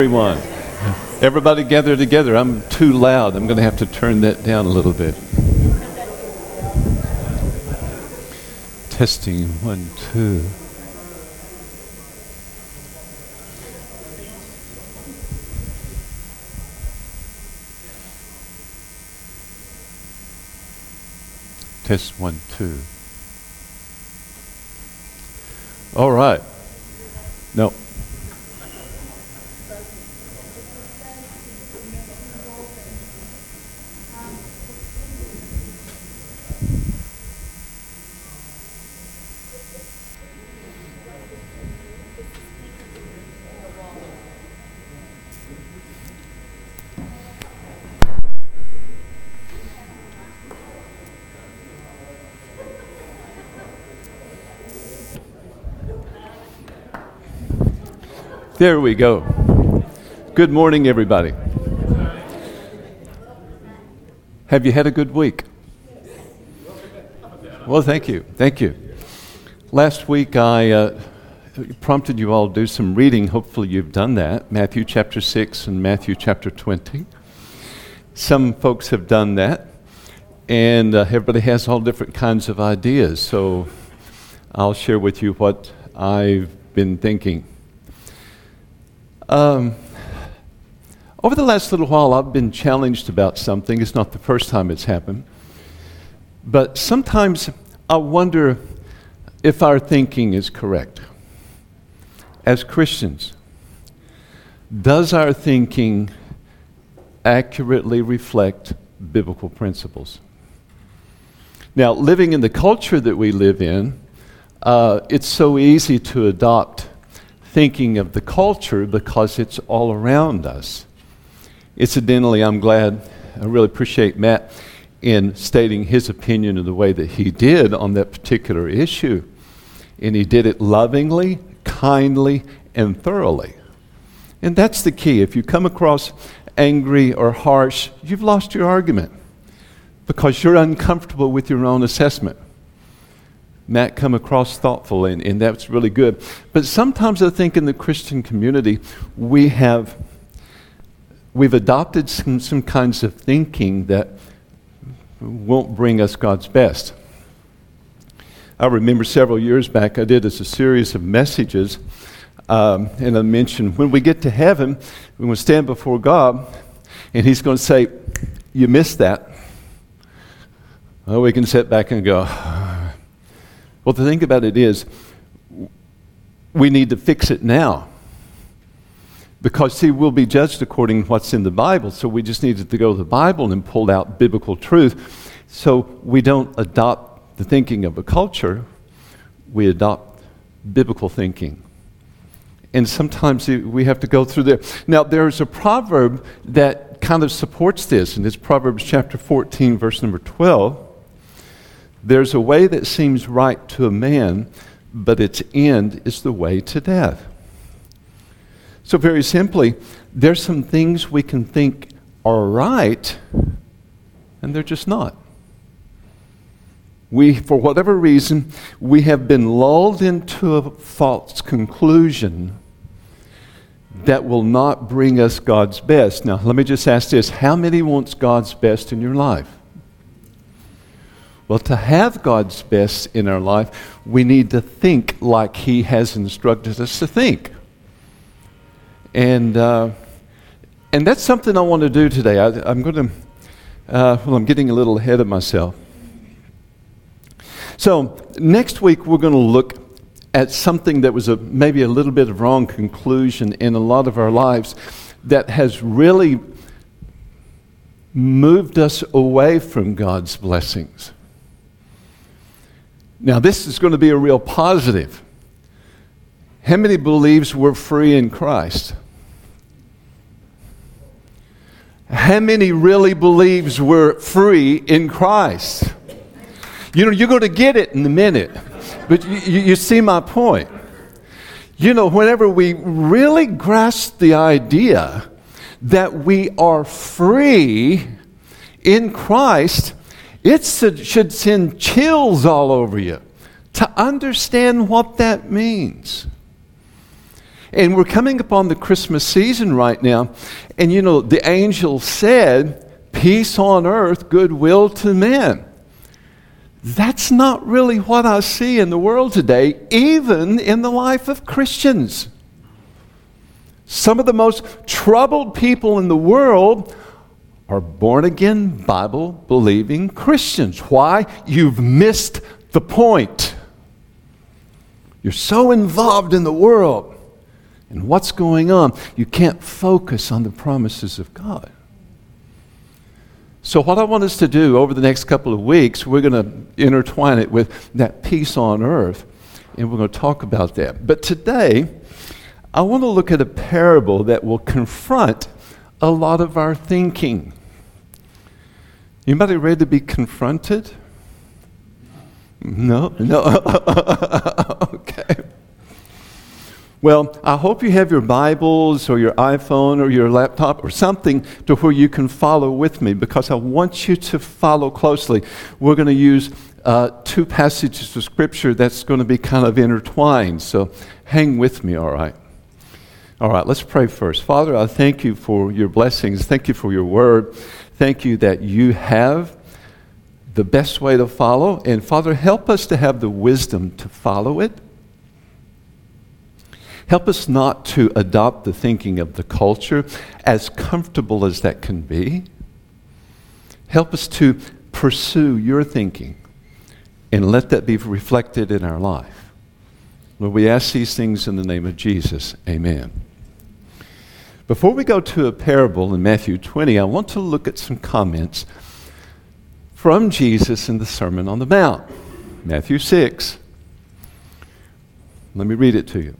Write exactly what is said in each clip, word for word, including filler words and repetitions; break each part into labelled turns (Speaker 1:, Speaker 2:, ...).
Speaker 1: Everyone, everybody gather together. I'm too loud. I'm going to have to turn that down a little bit. Testing, one, two. Test, one, two. All right. No. There we go. Good morning, everybody. Have you had a good week? Well, thank you. Thank you. Last week I uh, prompted you all to do some reading. Hopefully you've done that. Matthew chapter six and Matthew chapter twenty. Some folks have done that. And uh, everybody has all different kinds of ideas. So I'll share with you what I've been thinking. Um, over the last little while, I've been challenged about something. It's not the first time it's happened. But sometimes I wonder if our thinking is correct. As Christians, does our thinking accurately reflect biblical principles? Now, living in the culture that we live in, uh, it's so easy to adopt thinking of the culture because it's all around us. Incidentally, I'm glad, I really appreciate Matt in stating his opinion in the way that he did on that particular issue. And he did it lovingly, kindly, and thoroughly. And that's the key. If you come across angry or harsh, you've lost your argument because you're uncomfortable with your own assessment. Matt come across thoughtful, and, and that's really good. But sometimes I think in the Christian community, we have, we've adopted some, some kinds of thinking that won't bring us God's best. I remember several years back, I did as a series of messages, um, and I mentioned when we get to heaven, we're going to stand before God, and He's going to say, "You missed that." Well, we can sit back and go, well, the thing about it is, we need to fix it now. Because, see, we'll be judged according to what's in the Bible, so we just needed to go to the Bible and pull out biblical truth. So we don't adopt the thinking of a culture, we adopt biblical thinking. And sometimes we have to go through there. Now, there's a proverb that kind of supports this, and it's Proverbs chapter fourteen, verse number twelve. There's a way that seems right to a man, but its end is the way to death. So very simply, there's some things we can think are right, and they're just not. We, for whatever reason, we have been lulled into a false conclusion that will not bring us God's best. Now, let me just ask this. How many wants God's best in your life? Well, to have God's best in our life, we need to think like He has instructed us to think. And uh, and that's something I want to do today. I, I'm going to, uh, well, I'm getting a little ahead of myself. So next week we're going to look at something that was a, maybe a little bit of wrong conclusion in a lot of our lives that has really moved us away from God's blessings. Now, this is going to be a real positive. How many believes we're free in Christ? How many really believes we're free in Christ? You know, you're going to get it in a minute, but you, you, you see my point. You know, whenever we really grasp the idea that we are free in Christ, it should send chills all over you to understand what that means. And we're coming upon the Christmas season right now. And you know, the angel said, peace on earth, goodwill to men. That's not really what I see in the world today, even in the life of Christians. Some of the most troubled people in the world are born-again, Bible-believing Christians. Why? You've missed the point. You're so involved in the world and what's going on, you can't focus on the promises of God. So what I want us to do over the next couple of weeks, we're going to intertwine it with that peace on earth, and we're going to talk about that. But today, I want to look at a parable that will confront a lot of our thinking. Anybody ready to be confronted? No? No? Okay. Well, I hope you have your Bibles or your iPhone or your laptop or something to where you can follow with me, because I want you to follow closely. We're going to use uh, two passages of Scripture that's going to be kind of intertwined, so hang with me, all right? All right, let's pray first. Father, I thank you for your blessings. Thank you for your word. Thank you that you have the best way to follow. And Father, help us to have the wisdom to follow it. Help us not to adopt the thinking of the culture, as comfortable as that can be. Help us to pursue your thinking and let that be reflected in our life. Lord, we ask these things in the name of Jesus. Amen. Before we go to a parable in Matthew twenty, I want to look at some comments from Jesus in the Sermon on the Mount. Matthew six. Let me read it to you.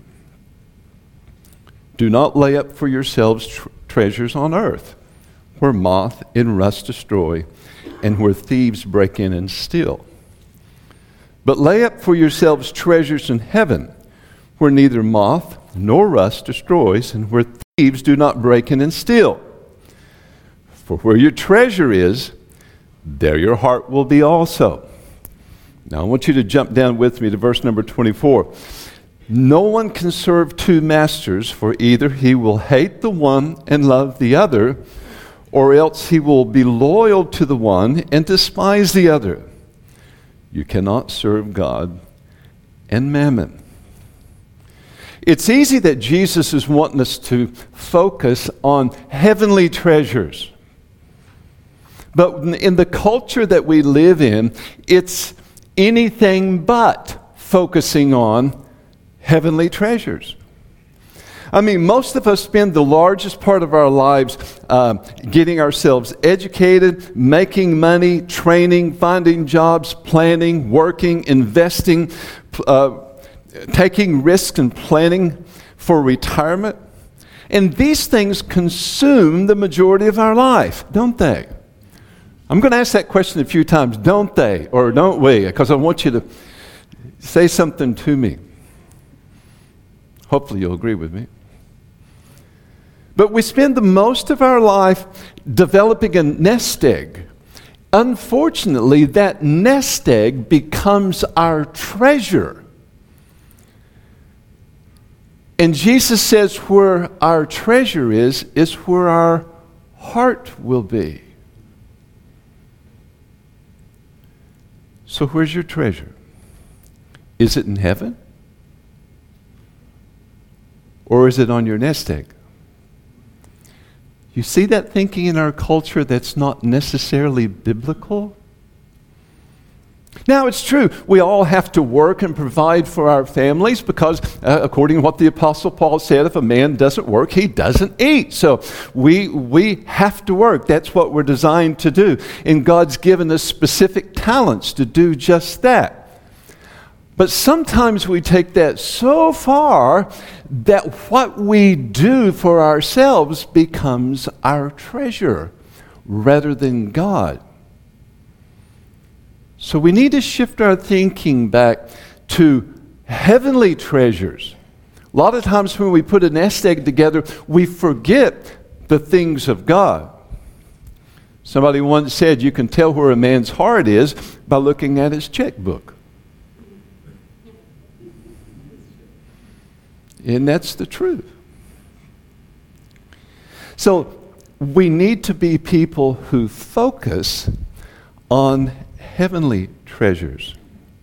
Speaker 1: Do not lay up for yourselves tr- treasures on earth, where moth and rust destroy, and where thieves break in and steal. But lay up for yourselves treasures in heaven, where neither moth nor rust destroys, and where thieves do not break in and steal. For where your treasure is, there your heart will be also. Now I want you to jump down with me to verse number twenty-four. No one can serve two masters, for either he will hate the one and love the other, or else he will be loyal to the one and despise the other. You cannot serve God and mammon. It's easy that Jesus is wanting us to focus on heavenly treasures. But in the culture that we live in, it's anything but focusing on heavenly treasures. I mean, most of us spend the largest part of our lives uh, getting ourselves educated, making money, training, finding jobs, planning, working, investing, uh, taking risks and planning for retirement. And these things consume the majority of our life, don't they? I'm going to ask that question a few times, don't they, or don't we? Because I want you to say something to me. Hopefully you'll agree with me. But we spend the most of our life developing a nest egg. Unfortunately, that nest egg becomes our treasure. And Jesus says where our treasure is, is where our heart will be. So where's your treasure? Is it in heaven? Or is it on your nest egg? You see that thinking in our culture that's not necessarily biblical? Now, it's true, we all have to work and provide for our families because, uh, according to what the Apostle Paul said, if a man doesn't work, he doesn't eat. So we, we have to work. That's what we're designed to do. And God's given us specific talents to do just that. But sometimes we take that so far that what we do for ourselves becomes our treasure rather than God. So we need to shift our thinking back to heavenly treasures. A lot of times when we put a nest egg together, we forget the things of God. Somebody once said you can tell where a man's heart is by looking at his checkbook. And that's the truth. So we need to be people who focus on heavenly treasures.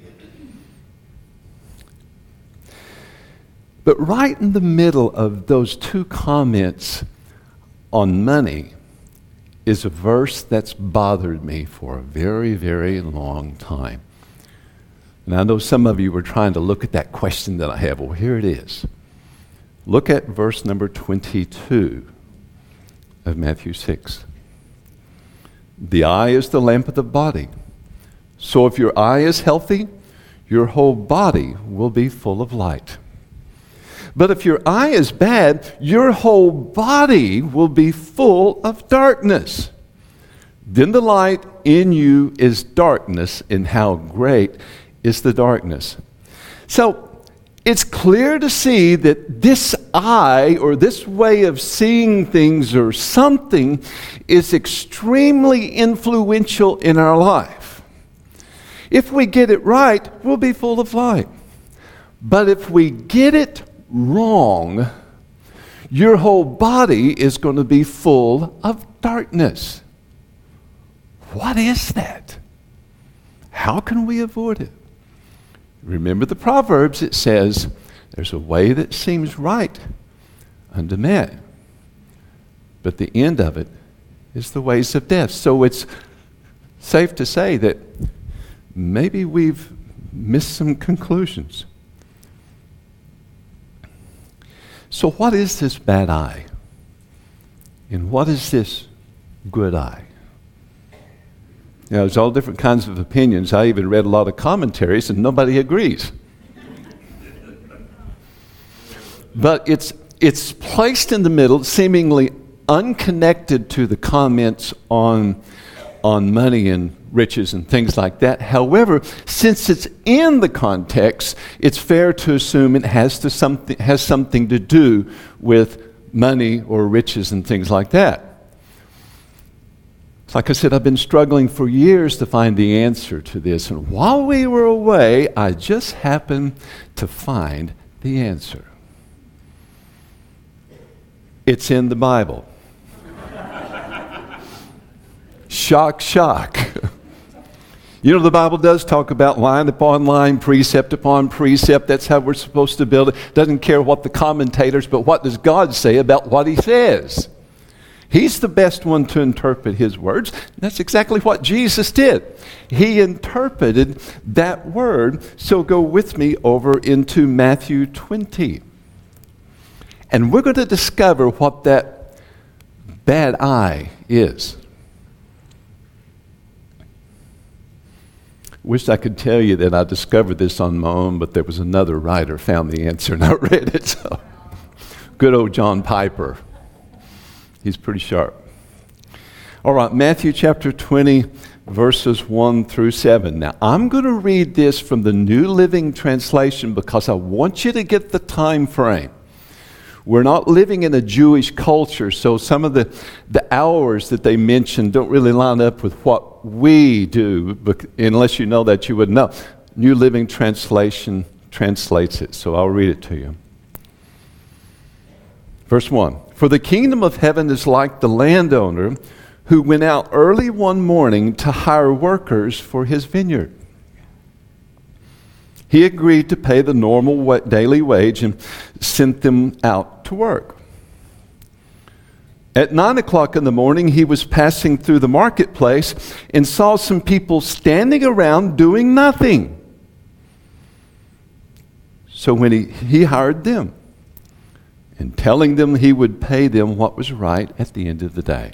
Speaker 1: But right in the middle of those two comments on money is a verse that's bothered me for a very, very long time. And I know some of you were trying to look at that question that I have. Well, here it is. Look at verse number twenty-two of Matthew six. The eye is the lamp of the body. So if your eye is healthy, your whole body will be full of light. But if your eye is bad, your whole body will be full of darkness. Then the light in you is darkness, and how great is the darkness. So it's clear to see that this eye, or this way of seeing things or something, is extremely influential in our life. If we get it right, we'll be full of light. But if we get it wrong, your whole body is going to be full of darkness. What is that? How can we avoid it? Remember the Proverbs, it says, there's a way that seems right unto man, but the end of it is the ways of death. So it's safe to say that maybe we've missed some conclusions. So what is this bad eye? And what is this good eye? You know, there's all different kinds of opinions. I even read a lot of commentaries and nobody agrees. But it's it's placed in the middle, seemingly unconnected to the comments on, on money and riches and things like that. However, since it's in the context, it's fair to assume it has to something has something to do with money or riches and things like that. Like I said, I've been struggling for years to find the answer to this, and while we were away, I just happened to find the answer. It's in the Bible. Shock, shock. You know, the Bible does talk about line upon line, precept upon precept. That's how we're supposed to build it. Doesn't care what the commentators, but what does God say about what he says? He's the best one to interpret his words. That's exactly what Jesus did. He interpreted that word. So go with me over into Matthew twenty. And we're going to discover what that bad eye is. Wish I could tell you that I discovered this on my own, but there was another writer found the answer and I read it. So, good old John Piper. He's pretty sharp. All right, Matthew chapter twenty, verses one through seven. Now, I'm going to read this from the New Living Translation because I want you to get the time frame. We're not living in a Jewish culture, so some of the, the hours that they mention don't really line up with what we do, but unless you know that, you would know. New Living Translation translates it, so I'll read it to you. Verse one, for the kingdom of heaven is like the landowner who went out early one morning to hire workers for his vineyard. He agreed to pay the normal daily wage and sent them out to work. At nine o'clock in the morning, he was passing through the marketplace and saw some people standing around doing nothing. So when he, he hired them, and telling them he would pay them what was right at the end of the day.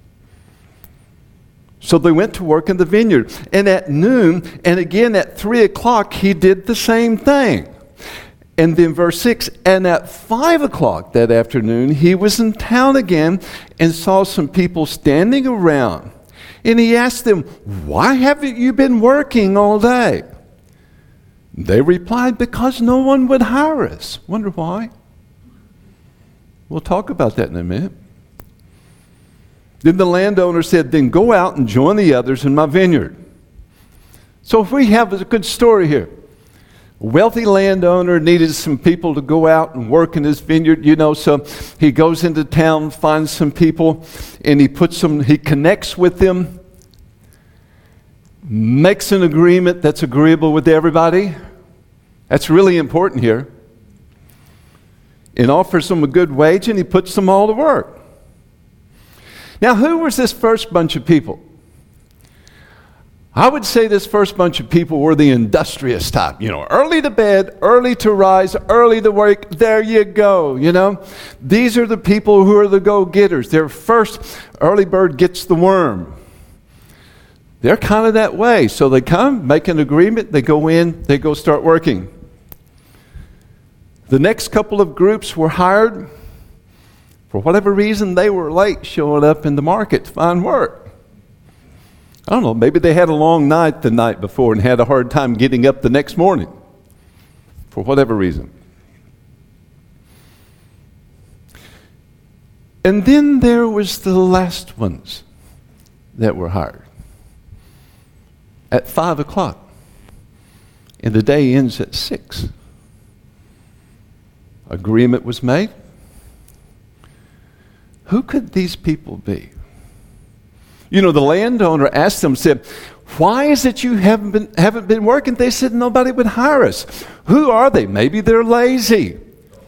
Speaker 1: So they went to work in the vineyard. And at noon, and again at three o'clock, he did the same thing. And then verse six, and at five o'clock that afternoon, he was in town again and saw some people standing around. And he asked them, why haven't you been working all day? They replied, because no one would hire us. Wonder why? We'll talk about that in a minute. Then the landowner said, then go out and join the others in my vineyard. So if we have a good story here. A wealthy landowner needed some people to go out and work in his vineyard, you know, so he goes into town, finds some people, and he puts them, he connects with them, makes an agreement that's agreeable with everybody. That's really important here. And offers them a good wage, and he puts them all to work. Now, who was this first bunch of people? I would say this first bunch of people were the industrious type. You know, early to bed, early to rise, early to work. There you go, you know. These are the people who are the go-getters. They're first, early bird gets the worm. They're kind of that way. So they come, make an agreement, they go in, they go start working. The next couple of groups were hired. For whatever reason, they were late showing up in the market to find work. I don't know, maybe they had a long night the night before and had a hard time getting up the next morning. For whatever reason. And then there was the last ones that were hired. At five o'clock. And the day ends at six. Agreement was made. Who could these people be? You know, the landowner asked them, said, why is it you haven't been, haven't been working? They said nobody would hire us. Who are they? Maybe they're lazy.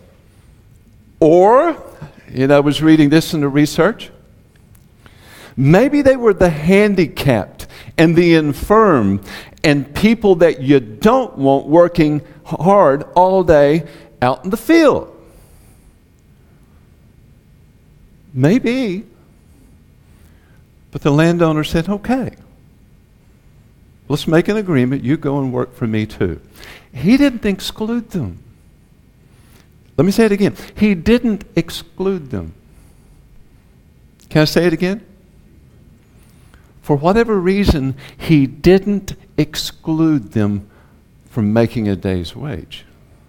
Speaker 1: Or, you know, I was reading this in the research. Maybe they were the handicapped and the infirm and people that you don't want working hard all day out in the field. Maybe. But the landowner said, okay, let's make an agreement. You go and work for me too. He didn't exclude them. Let me say it again. He didn't exclude them. Can I say it again? For whatever reason, he didn't exclude them from making a day's wage.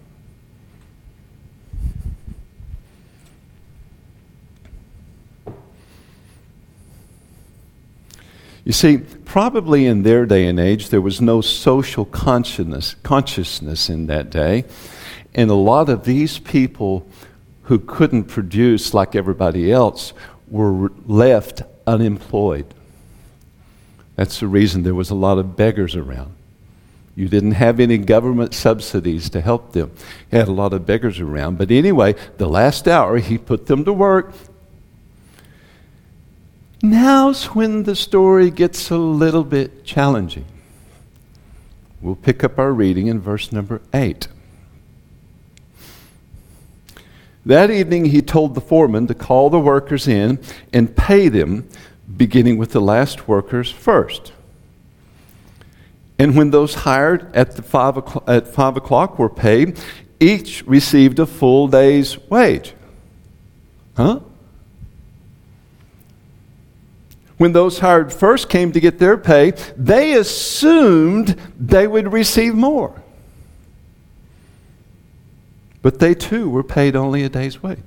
Speaker 1: You see, probably in their day and age, there was no social consciousness, consciousness in that day. And a lot of these people who couldn't produce like everybody else were left unemployed. That's the reason there was a lot of beggars around. You didn't have any government subsidies to help them. You had a lot of beggars around. But anyway, the last hour, he put them to work. Now's when the story gets a little bit challenging. We'll pick up our reading in verse number eight. That evening he told the foreman to call the workers in and pay them, beginning with the last workers first. And when those hired at the five o'clock, at five o'clock were paid, each received a full day's wage. Huh? When those hired first came to get their pay, they assumed they would receive more. But they too were paid only a day's wage.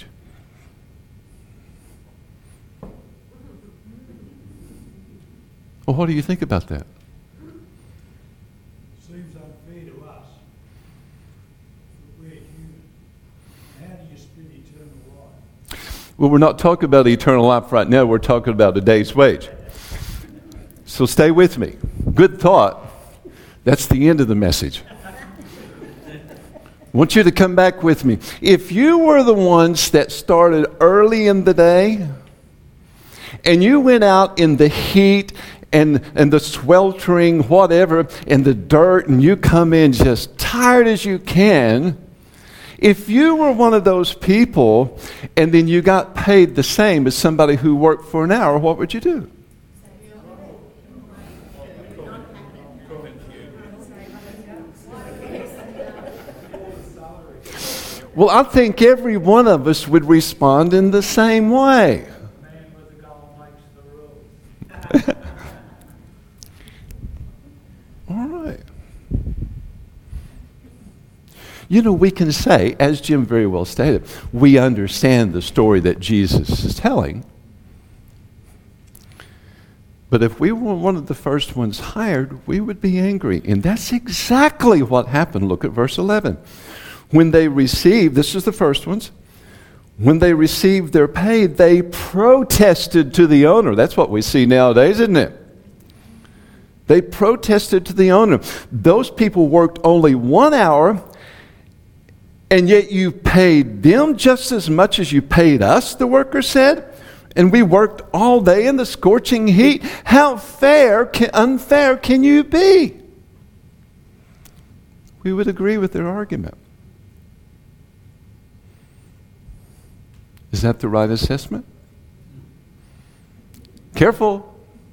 Speaker 1: Well, what do you think about that?
Speaker 2: Seems unfair to us. We're human. How do you split eternal life?
Speaker 1: Well, we're not talking about eternal life right now. We're talking about a day's wage. So stay with me. Good thought. That's the end of the message. I want you to come back with me. If you were the ones that started early in the day and you went out in the heat and, and the sweltering whatever and the dirt and you come in just tired as you can, if you were one of those people and then you got paid the same as somebody who worked for an hour, what would you do? Well, I think every one of us would respond in the same way.
Speaker 2: Man with the goal makes the rules.
Speaker 1: All right. You know, we can say, as Jim very well stated, we understand the story that Jesus is telling. But if we were one of the first ones hired, we would be angry. And that's exactly what happened. Look at verse eleven. When they received, this is the first ones, when they received their pay, they protested to the owner. That's what we see nowadays, isn't it? They protested to the owner. Those people worked only one hour, and yet you paid them just as much as you paid us, the worker said. And we worked all day in the scorching heat. How fair, can, unfair can you be? We would agree with their argument. Is that the right assessment? Careful.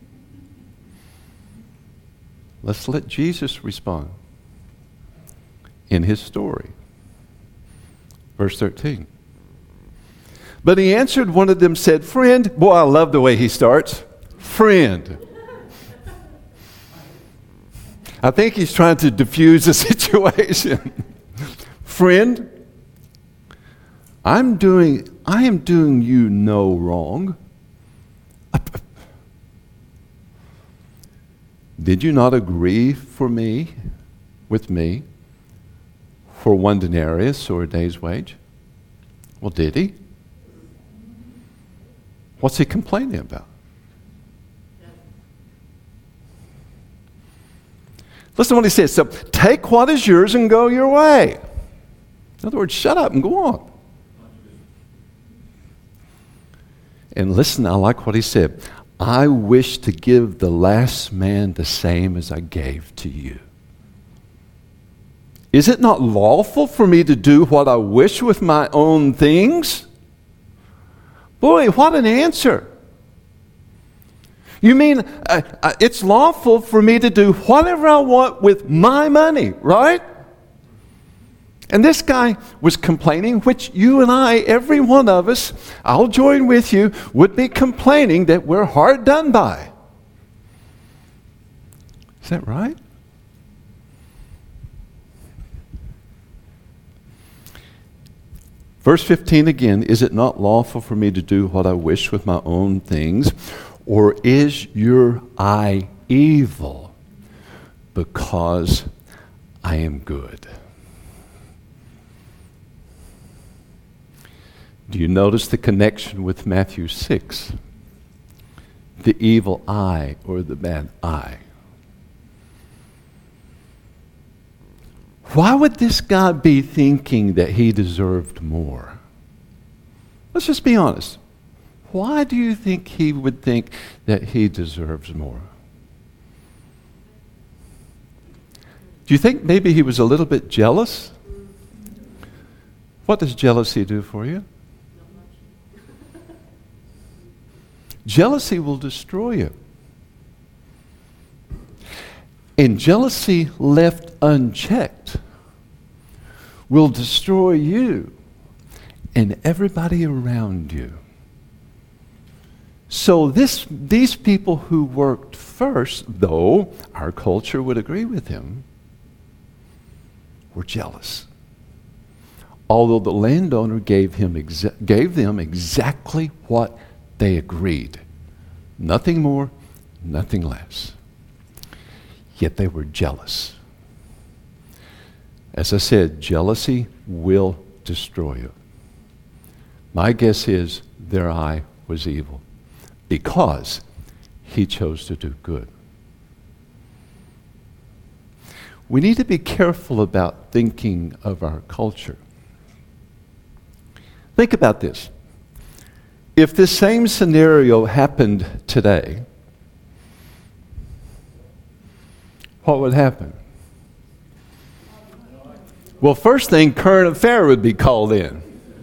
Speaker 1: Let's let Jesus respond in his story. Verse thirteen. But he answered one of them, said, friend, boy, I love the way he starts. Friend. I think he's trying to diffuse the situation. Friend, I'm doing, I am doing you no wrong. Did you not agree for me, with me, for one denarius or a day's wage? Well, did he? What's he complaining about? Listen to what he says. So take what is yours and go your way. In other words, shut up and go on. And listen, I like what he said. I wish to give the last man the same as I gave to you. Is it not lawful for me to do what I wish with my own things? Boy, what an answer. You mean uh, uh, it's lawful for me to do whatever I want with my money, right? And this guy was complaining, which you and I, every one of us, I'll join with you, would be complaining that we're hard done by. Is that right? Verse fifteen again, is it not lawful for me to do what I wish with my own things? Or is your eye evil because I am good? Do you notice the connection with Matthew six? The evil eye or the bad eye. Why would this guy be thinking that he deserved more? Let's just be honest. Why do you think he would think that he deserves more? Do you think maybe he was a little bit jealous? What does jealousy do for you? Jealousy will destroy you. And jealousy left unchecked will destroy you and everybody around you. So this, these people who worked first, though our culture would agree with him, were jealous. Although the landowner gave, him exa- gave them exactly what they agreed. Nothing more, nothing less. Yet they were jealous. As I said, jealousy will destroy you. My guess is their eye was evil because he chose to do good. We need to be careful about thinking of our culture. Think about this. If this same scenario happened today, what would happen? Well, first thing, current affair would be called in.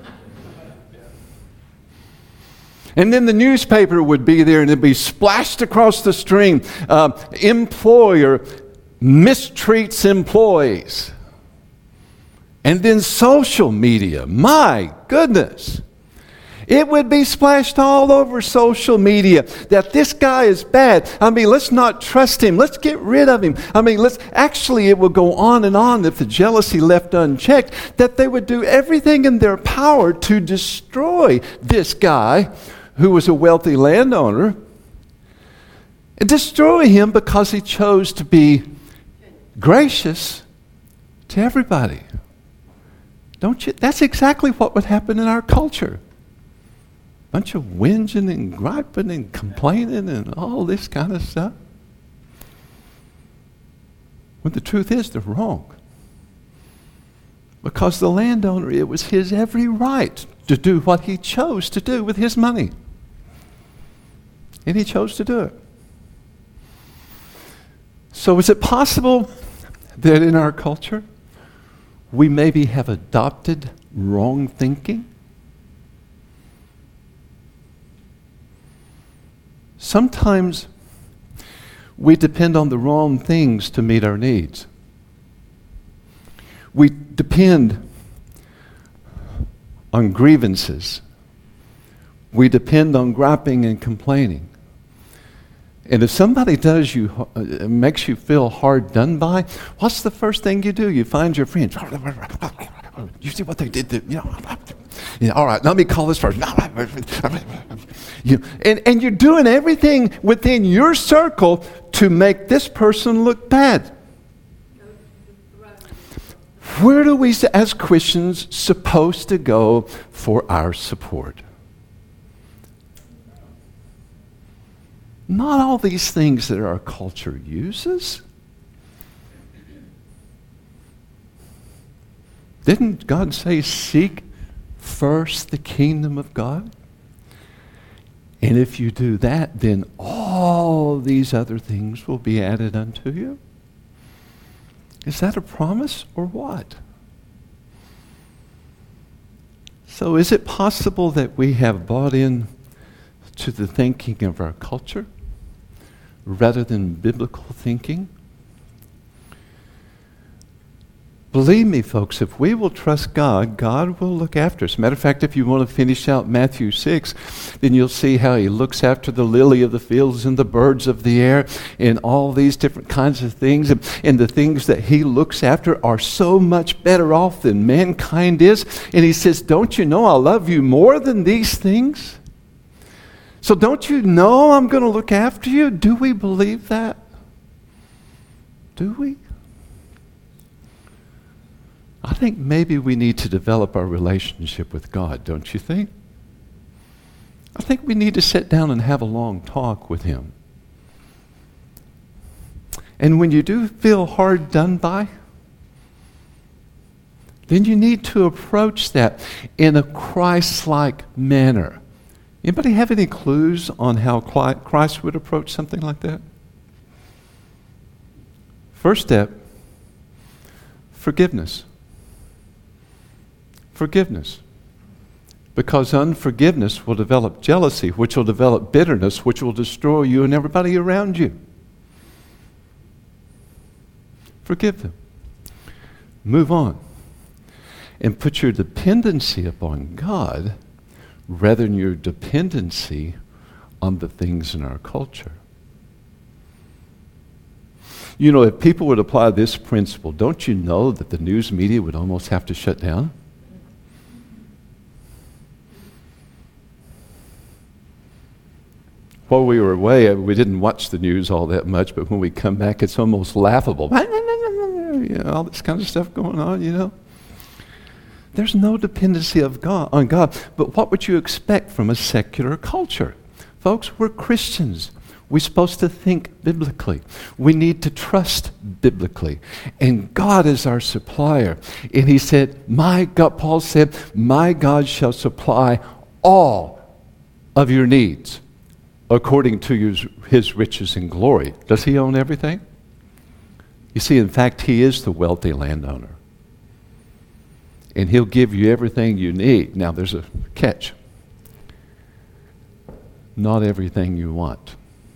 Speaker 1: And then the newspaper would be there and it'd be splashed across the stream. Uh, employer mistreats employees. And then social media, my goodness. It would be splashed all over social media that this guy is bad. I mean, let's not trust him. Let's get rid of him. I mean, let's actually, it would go on and on if the jealousy left unchecked, that they would do everything in their power to destroy this guy who was a wealthy landowner. and destroy him because he chose to be gracious to everybody. Don't you? That's exactly what would happen in our culture. Bunch of whinging and griping and complaining and all this kind of stuff. When the truth is, they're wrong. Because the landowner, it was his every right to do what he chose to do with his money. And he chose to do it. So is it possible that in our culture, we maybe have adopted wrong thinking? Sometimes we depend on the wrong things to meet our needs. We depend on grievances. We depend on griping and complaining. And if somebody does you, uh, makes you feel hard done by, what's the first thing you do? You find your friends. You see what they did? To, you know, you know, all right, let me call this person. You, and, and you're doing everything within your circle to make this person look bad. Where do we, as Christians, supposed to go for our support? Not all these things that our culture uses. Didn't God say, seek first the kingdom of God? And if you do that, then all these other things will be added unto you. Is that a promise or what? So is it possible that we have bought in to the thinking of our culture rather than biblical thinking? Believe me, folks, if we will trust God, God will look after us. Matter of fact, if you want to finish out Matthew six, then you'll see how he looks after the lily of the fields and the birds of the air and all these different kinds of things. And, and the things that he looks after are so much better off than mankind is. And he says, don't you know I love you more than these things? So don't you know I'm going to look after you? Do we believe that? Do we? I think maybe we need to develop our relationship with God, don't you think? I think we need to sit down and have a long talk with him. And when you do feel hard done by, then you need to approach that in a Christ-like manner. Anybody have any clues on how Christ would approach something like that? First step, forgiveness. Forgiveness. Because unforgiveness will develop jealousy, which will develop bitterness, which will destroy you and everybody around you. Forgive them. Move on. And put your dependency upon God rather than your dependency on the things in our culture. You know, if people would apply this principle, don't you know that the news media would almost have to shut down? While we were away, we didn't watch the news all that much, but when we come back, it's almost laughable. You know, all this kind of stuff going on, you know. There's no dependency of God on God. But what would you expect from a secular culture? Folks, we're Christians. We're supposed to think biblically. We need to trust biblically. And God is our supplier. And he said, my God, Paul said, my God shall supply all of your needs according to his, his riches and glory. Does he own everything? You see, in fact, he is the wealthy landowner. And he'll give you everything you need. Now, there's a catch. Not everything you want.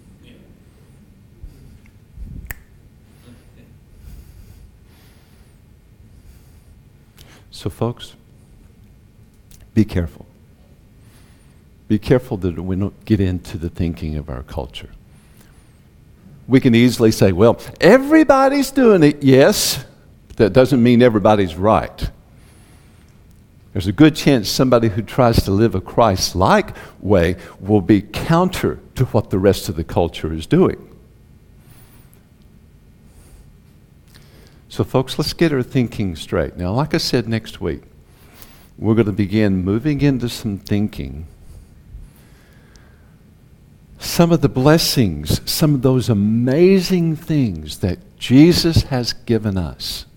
Speaker 1: So, folks, be careful. Be careful that we don't get into the thinking of our culture. We can easily say, well, everybody's doing it. Yes, but that doesn't mean everybody's right. There's a good chance somebody who tries to live a Christ-like way will be counter to what the rest of the culture is doing. So, folks, let's get our thinking straight. Now, like I said, next week, we're going to begin moving into some thinking. Some of the blessings, some of those amazing things that Jesus has given us.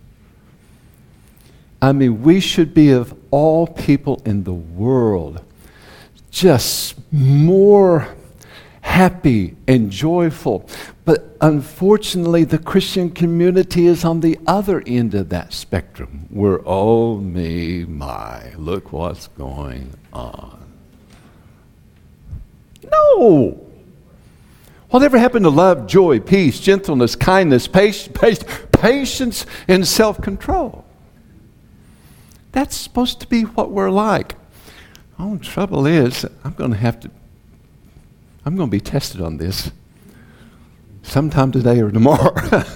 Speaker 1: I mean, we should be, of all people in the world, just more happy and joyful. But unfortunately, the Christian community is on the other end of that spectrum. We're, oh me, my, look what's going on. No! Whatever happened to love, joy, peace, gentleness, kindness, patience, patience, and self-control? That's supposed to be what we're like. Oh, the trouble is, I'm going to have to, I'm going to be tested on this sometime today or tomorrow.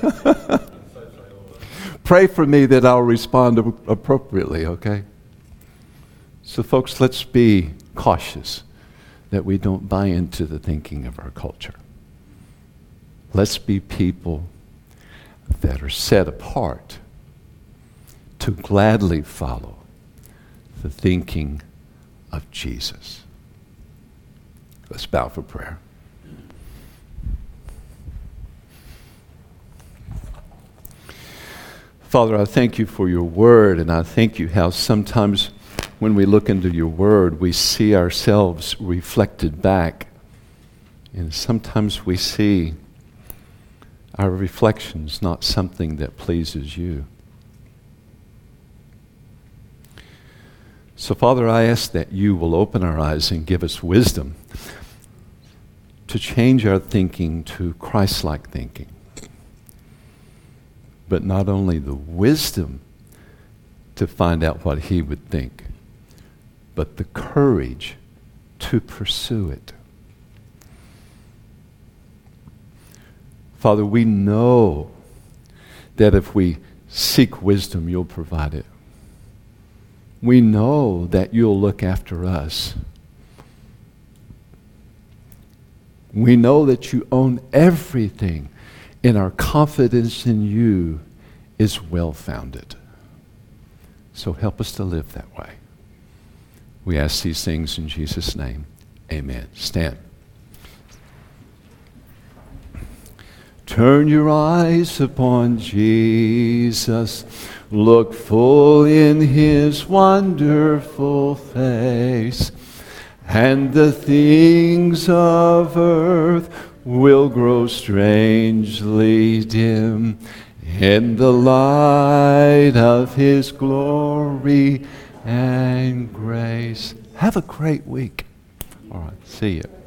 Speaker 1: Pray for me that I'll respond appropriately, okay? So, folks, let's be cautious that we don't buy into the thinking of our culture. Let's be people that are set apart to gladly follow the thinking of Jesus. Let's bow for prayer. Father, I thank you for your word, and I thank you how sometimes when we look into your word, we see ourselves reflected back, and sometimes we see our reflections not something that pleases you. So, Father, I ask that you will open our eyes and give us wisdom to change our thinking to Christ-like thinking. But not only the wisdom to find out what he would think, but the courage to pursue it. Father, we know that if we seek wisdom, you'll provide it. We know that you'll look after us. We know that you own everything, and our confidence in you is well-founded. So help us to live that way. We ask these things in Jesus' name. Amen. Stand. Turn your eyes upon Jesus. Look full in his wonderful face, and the things of earth will grow strangely dim in the light of his glory and grace. Have a great week. All right, see you.